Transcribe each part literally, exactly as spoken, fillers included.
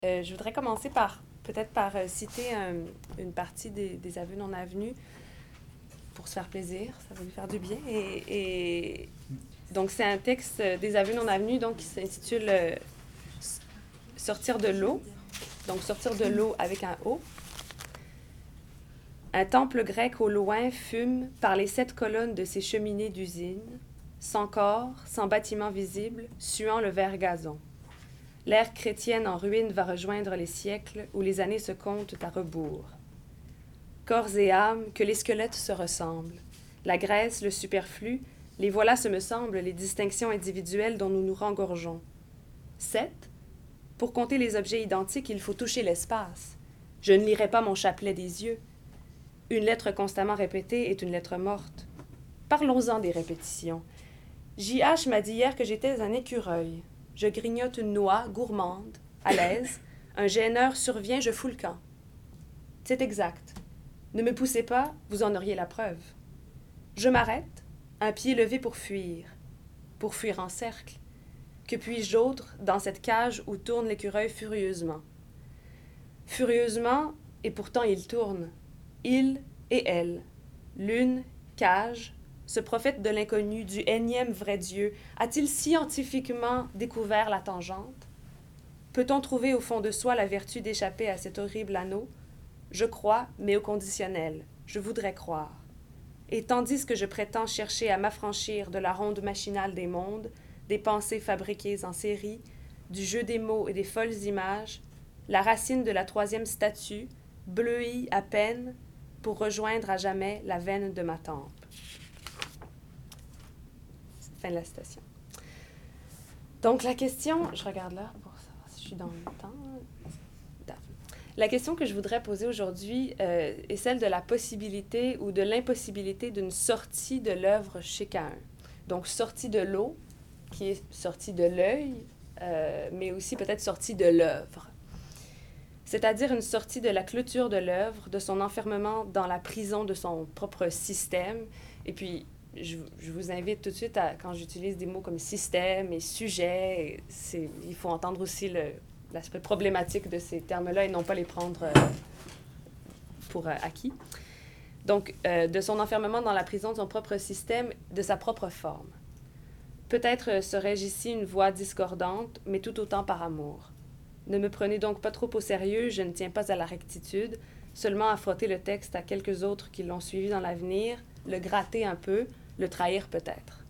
Euh, je voudrais commencer par, peut-être par euh, citer un, une partie des, des aveux non avenus pour se faire plaisir, ça va lui faire du bien. Et, et donc, c'est un texte euh, des aveux non avenus donc, qui s'intitule euh, Sortir de l'eau. Donc, sortir de l'eau avec un O. Un temple grec au loin fume par les sept colonnes de ses cheminées d'usine, sans corps, sans bâtiment visible, suant le vert gazon. L'ère chrétienne en ruine va rejoindre les siècles où les années se comptent à rebours. Corps et âme, que les squelettes se ressemblent. La graisse, le superflu, les voilà, ce me semble, les distinctions individuelles dont nous nous rengorgeons. Sept? Pour compter les objets identiques, il faut toucher l'espace. Je ne lirai pas mon chapelet des yeux. Une lettre constamment répétée est une lettre morte. Parlons-en des répétitions. J H m'a dit hier que j'étais un écureuil. Je grignote une noix, gourmande, à l'aise. Un gêneur survient, je fous le camp. C'est exact. Ne me poussez pas, vous en auriez la preuve. Je m'arrête, un pied levé pour fuir. Pour fuir en cercle. Que puis-je d'autre dans cette cage où tourne l'écureuil furieusement? Furieusement, et pourtant il tourne. Il et elle. L'une, cage, ce prophète de l'inconnu, du énième vrai Dieu, a-t-il scientifiquement découvert la tangente? Peut-on trouver au fond de soi la vertu d'échapper à cet horrible anneau? Je crois, mais au conditionnel. Je voudrais croire. Et tandis que je prétends chercher à m'affranchir de la ronde machinale des mondes, des pensées fabriquées en série, du jeu des mots et des folles images, la racine de la troisième statue, bleuit à peine, pour rejoindre à jamais la veine de ma tempe. Fin de la citation. Donc, la question, je regarde là pour savoir si je suis dans le temps. La question que je voudrais poser aujourd'hui euh, est celle de la possibilité ou de l'impossibilité d'une sortie de l'œuvre chez Caïn. Donc, sortie de l'eau, qui est sortie de l'œil, euh, mais aussi peut-être sortie de l'œuvre. C'est-à-dire une sortie de la clôture de l'œuvre, de son enfermement dans la prison de son propre système. Et puis, je, je vous invite tout de suite, à, quand j'utilise des mots comme système et sujet, c'est, il faut entendre aussi le, l'aspect problématique de ces termes-là et non pas les prendre euh, pour euh, acquis. Donc, euh, de son enfermement dans la prison de son propre système, de sa propre forme. Peut-être euh, serais-je ici une voix discordante, mais tout autant par amour. Ne me prenez donc pas trop au sérieux, je ne tiens pas à la rectitude, seulement à frotter le texte à quelques autres qui l'ont suivi dans l'avenir, le gratter un peu, le trahir peut-être.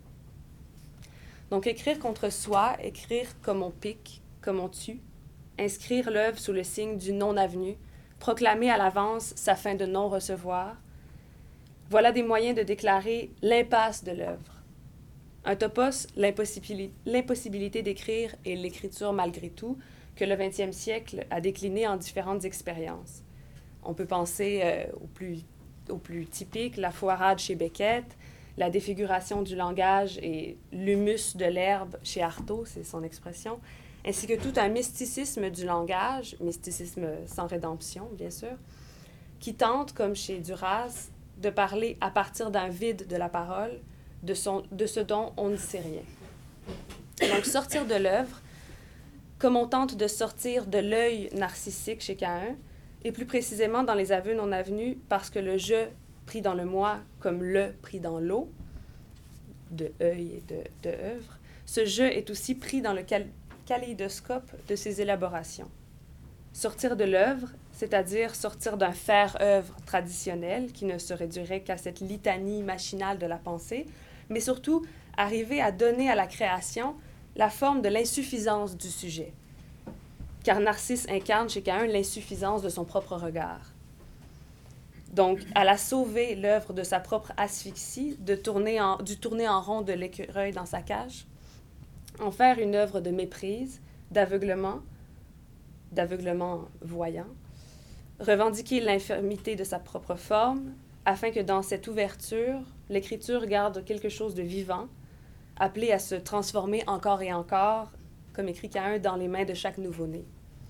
Donc écrire contre soi, écrire comme on pique, comme on tue, inscrire l'œuvre sous le signe du non-avenu, proclamer à l'avance sa fin de non-recevoir, voilà des moyens de déclarer l'impasse de l'œuvre. Un topos, l'impossibilité, l'impossibilité d'écrire et l'écriture malgré tout, que le vingtième siècle a décliné en différentes expériences. On peut penser euh, au, plus, au plus typique, la foirade chez Beckett, la défiguration du langage et l'humus de l'herbe chez Artaud, c'est son expression, ainsi que tout un mysticisme du langage, mysticisme sans rédemption, bien sûr, qui tente, comme chez Duras, de parler à partir d'un vide de la parole, de, son, de ce dont on ne sait rien. Donc, sortir de l'œuvre, comme on tente de sortir de l'œil narcissique chez Caïn, et plus précisément dans les aveux non avenus, parce que le « je » pris dans le « moi » comme « le » pris dans l'eau, de « œil » et de, de « œuvre, ce « je » est aussi pris dans le cal- kaléidoscope de ses élaborations. Sortir de l'œuvre, c'est-à-dire sortir d'un faire-œuvre traditionnel qui ne se réduirait qu'à cette litanie machinale de la pensée, mais surtout arriver à donner à la création la forme de l'insuffisance du sujet. Car Narcisse incarne chez Caïn l'insuffisance de son propre regard. Donc, à la sauver l'œuvre de sa propre asphyxie, de tourner en, du tourner en rond de l'écureuil dans sa cage, en faire une œuvre de méprise, d'aveuglement, d'aveuglement voyant, revendiquer l'infirmité de sa propre forme, afin que dans cette ouverture, l'écriture garde quelque chose de vivant, appelé à se transformer encore et encore, comme écrit Caïn, dans les mains de chaque nouveau-né.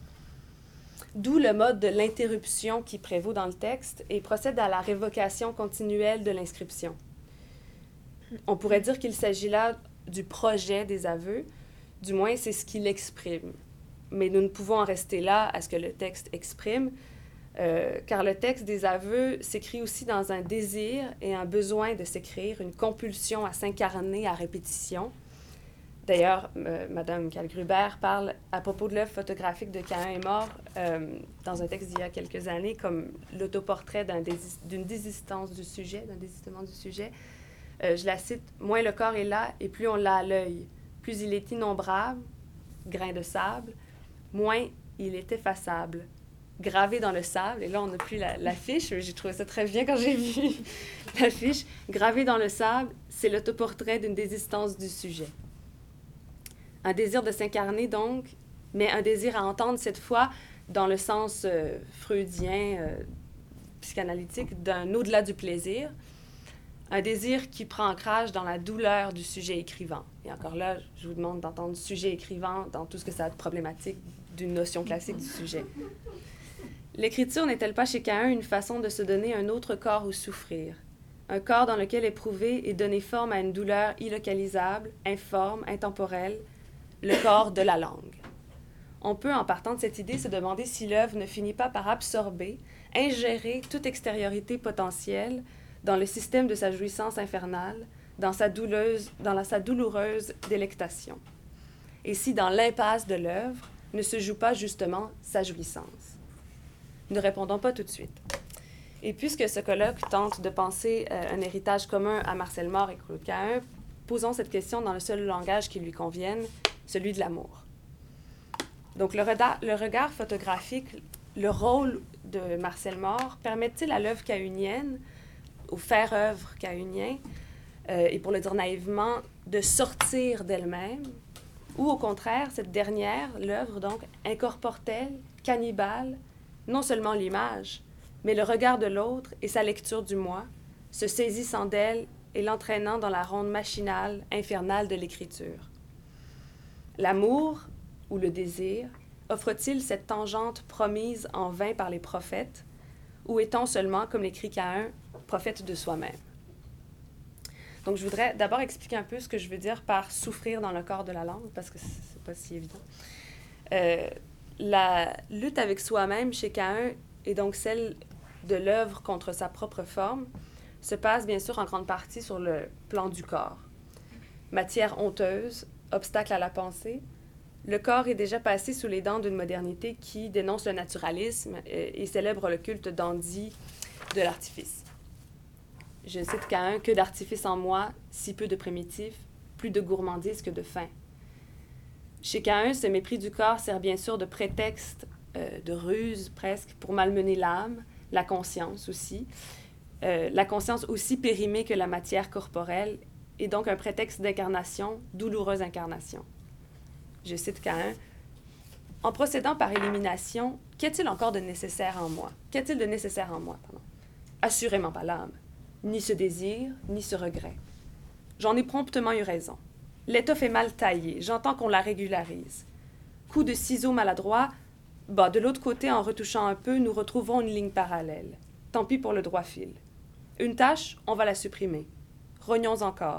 D'où le mode de l'interruption qui prévaut dans le texte et procède à la révocation continuelle de l'inscription. On pourrait dire qu'il s'agit là du projet des aveux, du moins c'est ce qu'il exprime. mais nous ne pouvons en rester là à ce que le texte exprime, euh, car le texte des aveux s'écrit aussi dans un désir et un besoin de s'écrire, une compulsion à s'incarner à répétition. D'ailleurs, euh, Mme Kahl-Gruber parle à propos de l'œuvre photographique de Caïn est mort euh, dans un texte d'il y a quelques années comme l'autoportrait d'un désis- d'une désistance du sujet, d'un désistement du sujet. Euh, je la cite, « Moins le corps est là et plus on l'a à l'œil. Plus il est innombrable, grain de sable, moins il est effaçable. Gravé dans le sable, et là on n'a plus la, l'affiche, mais j'ai trouvé ça très bien quand j'ai vu l'affiche. Gravé dans le sable, c'est l'autoportrait d'une désistance du sujet. Un désir de s'incarner donc, mais un désir à entendre cette fois dans le sens euh, freudien, euh, psychanalytique, d'un au-delà du plaisir. Un désir qui prend ancrage dans la douleur du sujet écrivant. Et encore là, je vous demande d'entendre sujet écrivant dans tout ce que ça a de problématique d'une notion classique du sujet. L'écriture n'est-elle pas chez Caïn une façon de se donner un autre corps où souffrir? Un corps dans lequel éprouver et donner forme à une douleur illocalisable, informe, intemporelle, le corps de la langue. On peut, en partant de cette idée, se demander si l'œuvre ne finit pas par absorber, ingérer toute extériorité potentielle dans le système de sa jouissance infernale, dans sa, douleuse, dans la, sa douloureuse délectation. Et si, dans l'impasse de l'œuvre, ne se joue pas justement sa jouissance? Ne répondons pas tout de suite. Et puisque ce colloque tente de penser euh, un héritage commun à Marcel Mauss et Claude Caïn, posons cette question dans le seul langage qui lui convienne, celui de l'amour. Donc, le, reda- le regard photographique, le rôle de Marcel Mauss, permet-il à l'œuvre caïnienne, au faire-œuvre caïnien, euh, et pour le dire naïvement, de sortir d'elle-même, ou au contraire, cette dernière, l'œuvre donc, incorpore-t-elle, cannibale, non seulement l'image, mais le regard de l'autre et sa lecture du moi, se saisissant d'elle et l'entraînant dans la ronde machinale, infernale de l'écriture. L'amour, ou le désir, offre-t-il cette tangente promise en vain par les prophètes, ou est-on seulement, comme l'écrit Caïn, prophète de soi-même? Donc, je voudrais d'abord expliquer un peu ce que je veux dire par souffrir dans le corps de la langue, parce que c'est pas si évident. Euh, la lutte avec soi-même chez Caïn, et donc celle de l'œuvre contre sa propre forme, se passe bien sûr en grande partie sur le plan du corps. Matière honteuse, obstacle à la pensée, le corps est déjà passé sous les dents d'une modernité qui dénonce le naturalisme et, et célèbre le culte dandy de l'artifice. Je cite Caïn, « Que d'artifice en moi, si peu de primitif, plus de gourmandise que de faim. » Chez Caïn, ce mépris du corps sert bien sûr de prétexte, euh, de ruse presque, pour malmener l'âme, la conscience aussi. Euh, la conscience aussi périmée que la matière corporelle, et donc un prétexte d'incarnation, douloureuse incarnation. Je cite Caïn, « En procédant par élimination, qu'est-il encore de nécessaire en moi? Qu'est-il de nécessaire en moi? Pardon. Assurément pas l'âme, ni ce désir, ni ce regret. J'en ai promptement eu raison. L'étoffe est mal taillée, j'entends qu'on la régularise. Coup de ciseau maladroit, bah, de l'autre côté, en retouchant un peu, nous retrouvons une ligne parallèle. Tant pis pour le droit fil. Une tâche, on va la supprimer. Rognons encore. »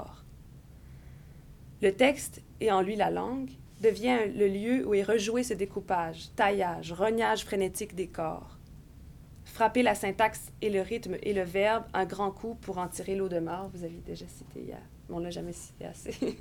Le texte, et en lui la langue, devient le lieu où est rejoué ce découpage, taillage, rognage frénétique des corps. Frapper la syntaxe et le rythme et le verbe, un grand coup pour en tirer l'eau de mort, vous avez déjà cité hier, mais on ne l'a jamais cité assez.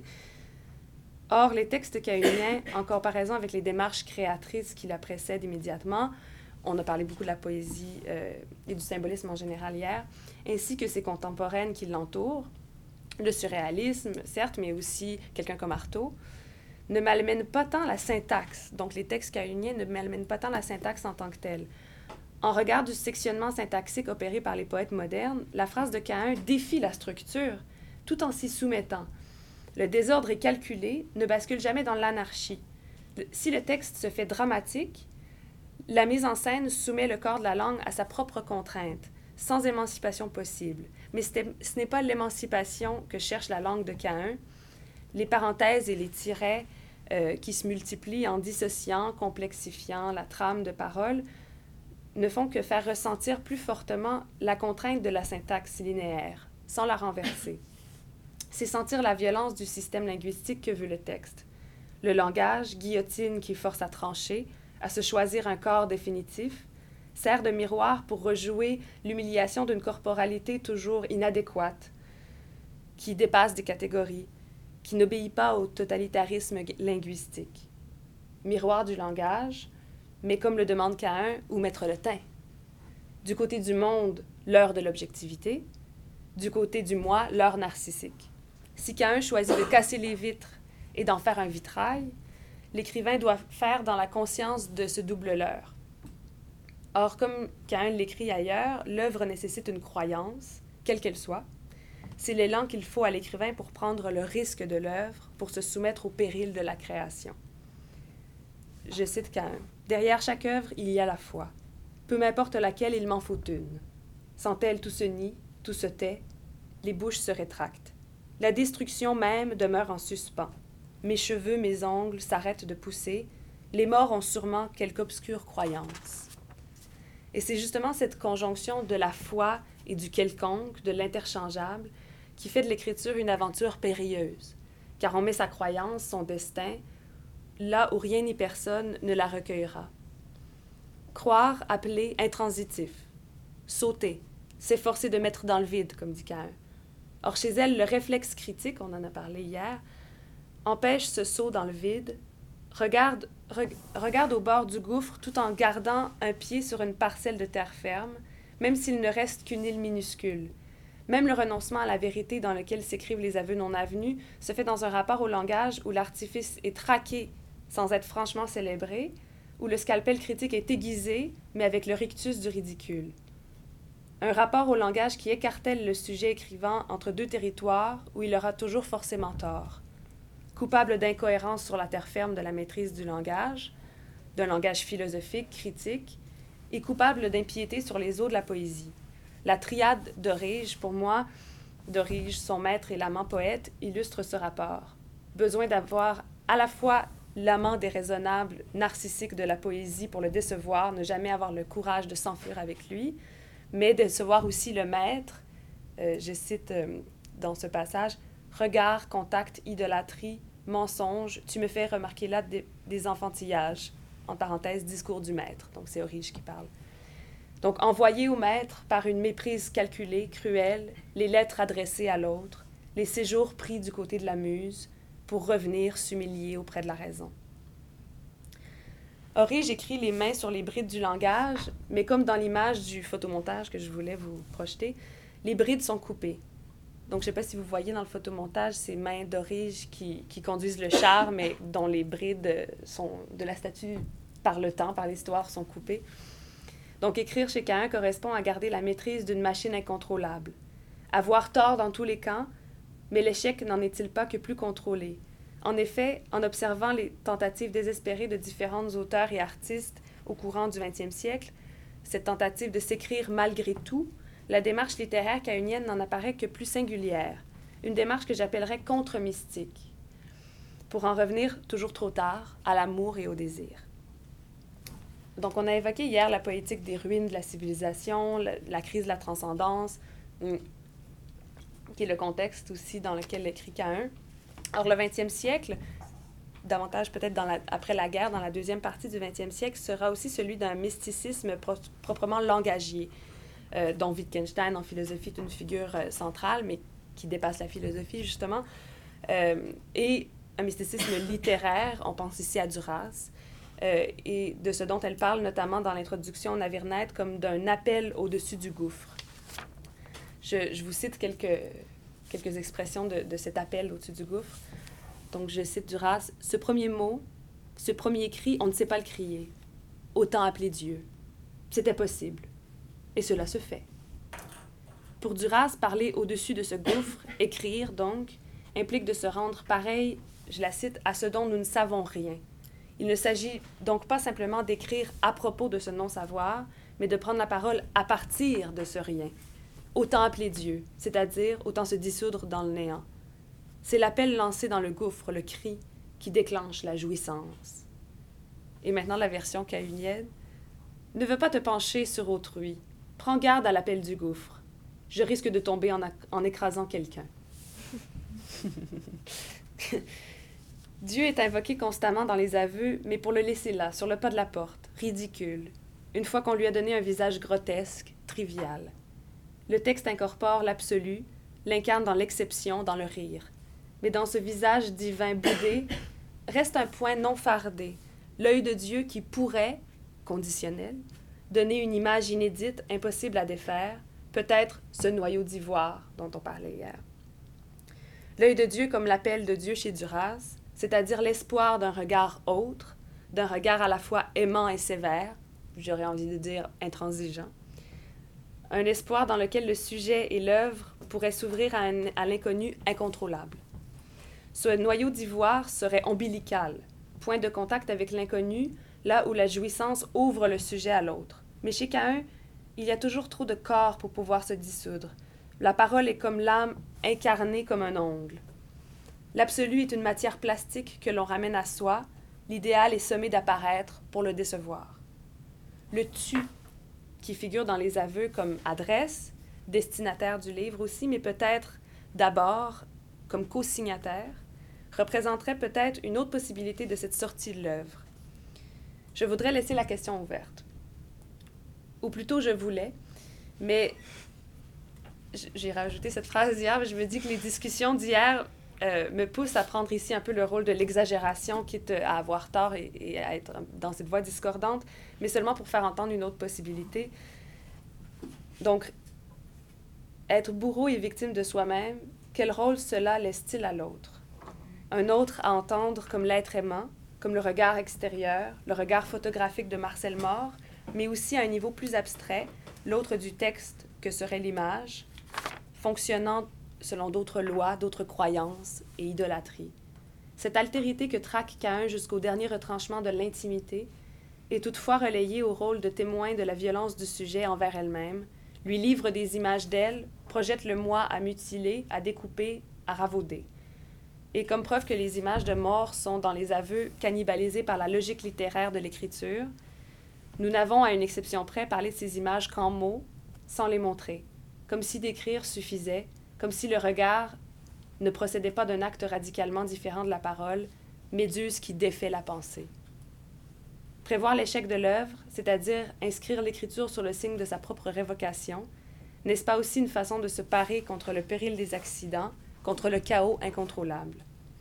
Or, les textes caïniens, en comparaison avec les démarches créatrices qui la précèdent immédiatement, on a parlé beaucoup de la poésie euh, et du symbolisme en général hier, ainsi que ses contemporaines qui l'entourent, le surréalisme, certes, mais aussi quelqu'un comme Artaud, ne malmènent pas tant la syntaxe. Donc, les textes caïniens ne malmènent pas tant la syntaxe en tant que telle. En regard du sectionnement syntaxique opéré par les poètes modernes, la phrase de Caïn défie la structure, tout en s'y soumettant. Le désordre est calculé, ne bascule jamais dans l'anarchie. Si le texte se fait dramatique, la mise en scène soumet le corps de la langue à sa propre contrainte, sans émancipation possible. Mais ce n'est pas l'émancipation que cherche la langue de Caïn. Les parenthèses et les tirets euh, qui se multiplient en dissociant, complexifiant la trame de parole ne font que faire ressentir plus fortement la contrainte de la syntaxe linéaire, sans la renverser. C'est sentir la violence du système linguistique que veut le texte. Le langage, guillotine qui force à trancher, à se choisir un corps définitif, sert de miroir pour rejouer l'humiliation d'une corporalité toujours inadéquate, qui dépasse des catégories, qui n'obéit pas au totalitarisme linguistique. Miroir du langage, mais comme le demande Caïn, où mettre le teint? Du côté du monde, l'heure de l'objectivité, du côté du moi, l'heure narcissique. Si Caïn choisit de casser les vitres et d'en faire un vitrail, l'écrivain doit faire dans la conscience de ce double leurre. Or, comme Caïn l'écrit ailleurs, l'œuvre nécessite une croyance, quelle qu'elle soit. C'est l'élan qu'il faut à l'écrivain pour prendre le risque de l'œuvre, pour se soumettre au péril de la création. Je cite Caïn. « Derrière chaque œuvre, il y a la foi. Peu m'importe laquelle, il m'en faut une. Sans elle, tout se nie, tout se tait, les bouches se rétractent. La destruction même demeure en suspens. Mes cheveux, mes ongles s'arrêtent de pousser. Les morts ont sûrement quelque obscure croyance. » Et c'est justement cette conjonction de la foi et du quelconque, de l'interchangeable, qui fait de l'écriture une aventure périlleuse, car on met sa croyance, son destin, là où rien ni personne ne la recueillera. Croire, appeler intransitif. Sauter, s'efforcer de mettre dans le vide, comme dit Caïn. Or, chez elle, le réflexe critique, on en a parlé hier, empêche ce saut dans le vide, regarde, re, regarde au bord du gouffre tout en gardant un pied sur une parcelle de terre ferme, même s'il ne reste qu'une île minuscule. Même le renoncement à la vérité dans lequel s'écrivent les aveux non avenus se fait dans un rapport au langage où l'artifice est traqué sans être franchement célébré, où le scalpel critique est aiguisé, mais avec le rictus du ridicule. Un rapport au langage qui écartèle le sujet écrivant entre deux territoires où il aura toujours forcément tort. Coupable d'incohérence sur la terre ferme de la maîtrise du langage, d'un langage philosophique, critique, et coupable d'impiété sur les eaux de la poésie. La triade d'Orige, pour moi, d'Orige, son maître et l'amant poète, illustre ce rapport. Besoin d'avoir à la fois l'amant déraisonnable, narcissique de la poésie pour le décevoir, ne jamais avoir le courage de s'enfuir avec lui, mais décevoir aussi le maître. Euh, je cite euh, dans ce passage, « Regard, contact, idolâtrie, mensonge, tu me fais remarquer là des, des enfantillages. » En parenthèse, discours du maître. Donc, c'est Orige qui parle. Donc, envoyer au maître par une méprise calculée, cruelle, les lettres adressées à l'autre, les séjours pris du côté de la muse, pour revenir s'humilier auprès de la raison. Orige écrit les mains sur les brides du langage, mais comme dans l'image du photomontage que je voulais vous projeter, les brides sont coupées. Donc, je ne sais pas si vous voyez dans le photomontage ces mains d'Orige qui, qui conduisent le char, mais dont les brides sont, de la statue par le temps, par l'histoire, sont coupées. Donc, écrire chez Caïn correspond à garder la maîtrise d'une machine incontrôlable. Avoir tort dans tous les camps, mais l'échec n'en est-il pas que plus contrôlé? En effet, en observant les tentatives désespérées de différents auteurs et artistes au courant du vingtième siècle, cette tentative de s'écrire malgré tout, la démarche littéraire caïnienne n'en apparaît que plus singulière, une démarche que j'appellerais contre-mystique, pour en revenir toujours trop tard à l'amour et au désir. Donc, on a évoqué hier la poétique des ruines de la civilisation, la, la crise de la transcendance, qui est le contexte aussi dans lequel écrit Caïn. Or, le vingtième siècle, davantage peut-être dans la, après la guerre, dans la deuxième partie du vingtième siècle, sera aussi celui d'un mysticisme pro- proprement langagier, euh, dont Wittgenstein en philosophie est une figure euh, centrale, mais qui dépasse la philosophie, justement, euh, et un mysticisme littéraire, on pense ici à Duras, euh, et de ce dont elle parle notamment dans l'introduction Navirnet comme d'un appel au-dessus du gouffre. Je, je vous cite quelques, quelques expressions de, de cet appel au-dessus du gouffre. Donc, je cite Duras. « Ce premier mot, ce premier cri, on ne sait pas le crier. Autant appeler Dieu. C'était possible. Et cela se fait. » Pour Duras, parler au-dessus de ce gouffre, écrire, donc, implique de se rendre pareil, je la cite, à ce dont nous ne savons rien. Il ne s'agit donc pas simplement d'écrire à propos de ce non-savoir, mais de prendre la parole à partir de ce rien. Autant appeler Dieu, c'est-à-dire autant se dissoudre dans le néant. C'est l'appel lancé dans le gouffre, le cri, qui déclenche la jouissance. Et maintenant la version caïnienne. Ne veux pas te pencher sur autrui. Prends garde à l'appel du gouffre. Je risque de tomber en, en écrasant quelqu'un. Dieu est invoqué constamment dans les aveux, mais pour le laisser là, sur le pas de la porte, ridicule, une fois qu'on lui a donné un visage grotesque, trivial. Le texte incorpore l'absolu, l'incarne dans l'exception, dans le rire. Mais dans ce visage divin boudé, reste un point non fardé, l'œil de Dieu qui pourrait, conditionnel, donner une image inédite, impossible à défaire, peut-être ce noyau d'ivoire dont on parlait hier. L'œil de Dieu comme l'appel de Dieu chez Duras, c'est-à-dire l'espoir d'un regard autre, d'un regard à la fois aimant et sévère, j'aurais envie de dire intransigeant, un espoir dans lequel le sujet et l'œuvre pourraient s'ouvrir à, un, à l'inconnu incontrôlable. Ce noyau d'ivoire serait ombilical, point de contact avec l'inconnu, là où la jouissance ouvre le sujet à l'autre. Mais chez Caïn, il y a toujours trop de corps pour pouvoir se dissoudre. La parole est comme l'âme incarnée comme un ongle. L'absolu est une matière plastique que l'on ramène à soi, l'idéal est sommé d'apparaître pour le décevoir. Le tu, qui figure dans les aveux comme adresse, destinataire du livre aussi, mais peut-être d'abord comme co-signataire, représenterait peut-être une autre possibilité de cette sortie de l'œuvre. Je voudrais laisser la question ouverte. Ou plutôt, je voulais, mais j'ai rajouté cette phrase hier, mais je me dis que les discussions d'hier euh, me poussent à prendre ici un peu le rôle de l'exagération, quitte à avoir tort et, et à être dans cette voie discordante, mais seulement pour faire entendre une autre possibilité. Donc, être bourreau et victime de soi-même, quel rôle cela laisse-t-il à l'autre? Un autre à entendre comme l'être aimant, comme le regard extérieur, le regard photographique de Marcel Maury, mais aussi à un niveau plus abstrait, l'autre du texte que serait l'image, fonctionnant selon d'autres lois, d'autres croyances et idolâtries. Cette altérité que traque Caïn jusqu'au dernier retranchement de l'intimité est toutefois relayée au rôle de témoin de la violence du sujet envers elle-même, lui livre des images d'elle, projette le moi à mutiler, à découper, à ravauder. Et comme preuve que les images de mort sont dans les aveux cannibalisées par la logique littéraire de l'écriture, nous n'avons, à une exception près, parlé de ces images qu'en mots, sans les montrer, comme si d'écrire suffisait, comme si le regard ne procédait pas d'un acte radicalement différent de la parole, méduse qui défait la pensée. Prévoir l'échec de l'œuvre, c'est-à-dire inscrire l'écriture sur le signe de sa propre révocation, n'est-ce pas aussi une façon de se parer contre le péril des accidents, contre le chaos incontrôlable?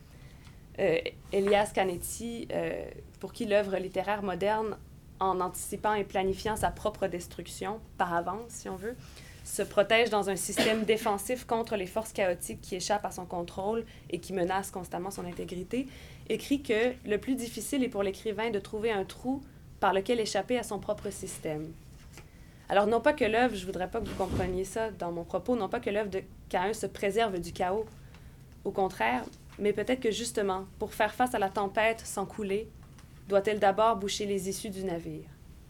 Euh, Elias Canetti, euh, pour qui l'œuvre littéraire moderne, en anticipant et planifiant sa propre destruction, par avance, si on veut, se protège dans un système défensif contre les forces chaotiques qui échappent à son contrôle et qui menacent constamment son intégrité, écrit que le plus difficile est pour l'écrivain de trouver un trou par lequel échapper à son propre système. Alors, non pas que l'œuvre, je ne voudrais pas que vous compreniez ça dans mon propos, non pas que l'œuvre de Caïn se préserve du chaos, au contraire, mais peut-être que justement, pour faire face à la tempête sans couler, doit-elle d'abord boucher les issues du navire.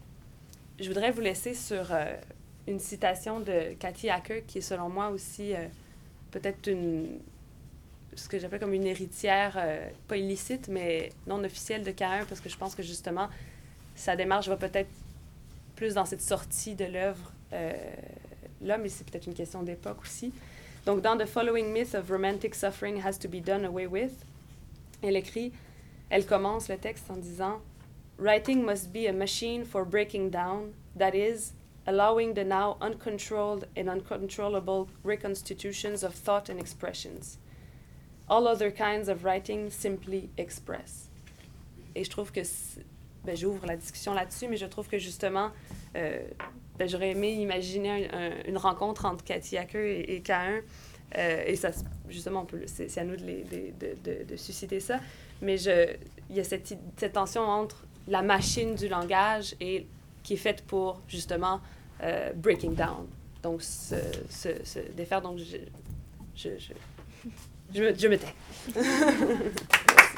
Je voudrais vous laisser sur euh, une citation de Kathy Hacker, qui est selon moi aussi euh, peut-être une, ce que j'appelle comme une héritière, euh, pas illicite, mais non officielle de Caïn, parce que je pense que justement, sa démarche va peut-être plus dans cette sortie de l'œuvre euh, là, mais c'est peut-être une question d'époque aussi. Donc, dans The Following Myth of Romantic Suffering Has to Be Done Away With, elle écrit, elle commence le texte en disant « Writing must be a machine for breaking down, that is, allowing the now uncontrolled and uncontrollable reconstitutions of thought and expressions. All other kinds of writing simply express. » Et je trouve que, ben, j'ouvre la discussion là-dessus, mais je trouve que justement, euh, ben, j'aurais aimé imaginer un, un, une rencontre entre Kathy Hacker et, et Caïn, euh, et ça, justement, on peut, c'est, c'est à nous de, les, de, de, de, de susciter ça, mais je, il y a cette, cette tension entre la machine du langage et qui est faite pour, justement, euh, breaking down. Donc, se, se, se défaire. Donc, je, je, je, je, me, je me tais.